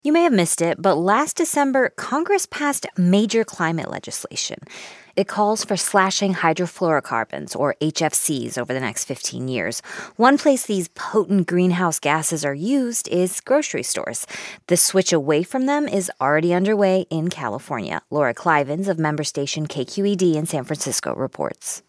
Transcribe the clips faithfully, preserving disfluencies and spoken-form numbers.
You may have missed it, but last December, Congress passed major climate legislation. It calls for slashing hydrofluorocarbons, or H F Cs, over the next fifteen years. One place these potent greenhouse gases are used is grocery stores. The switch away from them is already underway in California. Laura Clivens of member station K Q E D in San Francisco reports.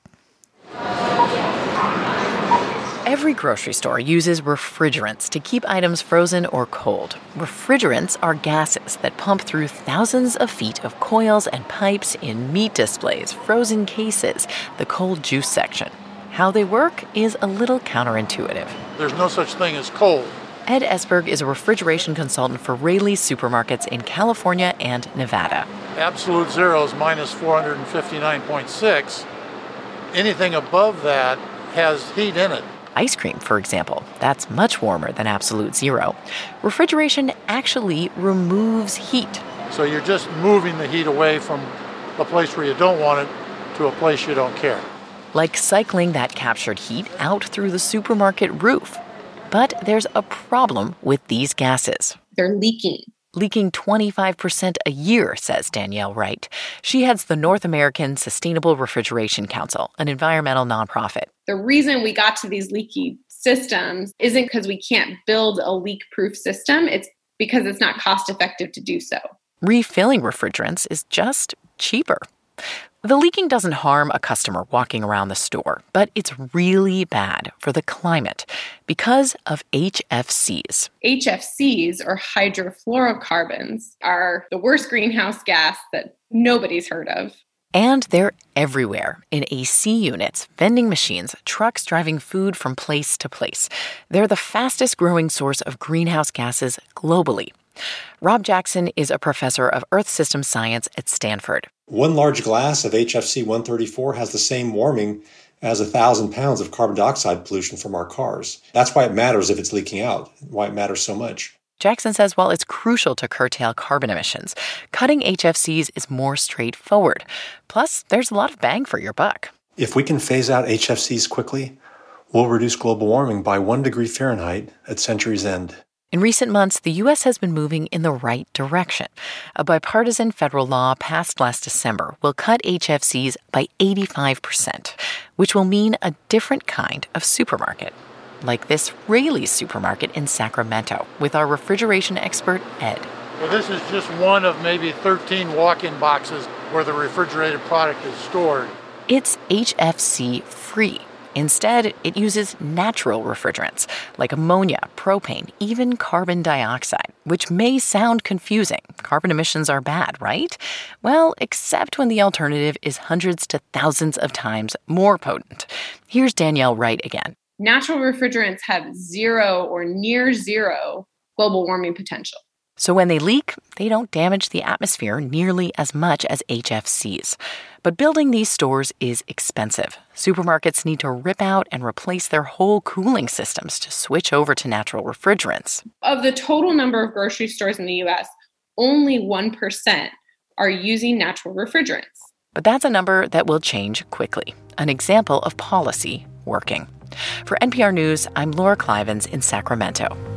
Every grocery store uses refrigerants to keep items frozen or cold. Refrigerants are gases that pump through thousands of feet of coils and pipes in meat displays, frozen cases, the cold juice section. How they work is a little counterintuitive. There's no such thing as cold. Ed Esberg is a refrigeration consultant for Raley's Supermarkets in California and Nevada. Absolute zero is minus four hundred fifty-nine point six. Anything above that has heat in it. Ice cream, for example, that's much warmer than absolute zero. Refrigeration actually removes heat. So you're just moving the heat away from a place where you don't want it to a place you don't care. Like cycling that captured heat out through the supermarket roof. But there's a problem with these gases. They're leaking. Leaking twenty-five percent a year, says Danielle Wright. She heads the North American Sustainable Refrigeration Council, an environmental nonprofit. The reason we got to these leaky systems isn't because we can't build a leak-proof system. It's because it's not cost-effective to do so. Refilling refrigerants is just cheaper. The leaking doesn't harm a customer walking around the store, but it's really bad for the climate because of H F Cs. H F Cs, or hydrofluorocarbons, are the worst greenhouse gas that nobody's heard of. And they're everywhere, in A C units, vending machines, trucks driving food from place to place. They're the fastest growing source of greenhouse gases globally. Rob Jackson is a professor of Earth System Science at Stanford. One large glass of H F C one thirty-four has the same warming as a thousand pounds of carbon dioxide pollution from our cars. That's why it matters if it's leaking out, why it matters so much. Jackson says while it's crucial to curtail carbon emissions, cutting H F Cs is more straightforward. Plus, there's a lot of bang for your buck. If we can phase out H F Cs quickly, we'll reduce global warming by one degree Fahrenheit at century's end. In recent months, the U S has been moving in the right direction. A bipartisan federal law passed last December will cut H F Cs by eighty-five percent, which will mean a different kind of supermarket. Like this Raley's supermarket in Sacramento with our refrigeration expert, Ed. Well, this is just one of maybe thirteen walk-in boxes where the refrigerated product is stored. It's H F C free. Instead, it uses natural refrigerants like ammonia, propane, even carbon dioxide, which may sound confusing. Carbon emissions are bad, right? Well, except when the alternative is hundreds to thousands of times more potent. Here's Danielle Wright again. Natural refrigerants have zero or near zero global warming potential. So when they leak, they don't damage the atmosphere nearly as much as H F Cs. But building these stores is expensive. Supermarkets need to rip out and replace their whole cooling systems to switch over to natural refrigerants. Of the total number of grocery stores in the U S, only one percent are using natural refrigerants. But that's a number that will change quickly. An example of policy working. For N P R News, I'm Laura Clivens in Sacramento.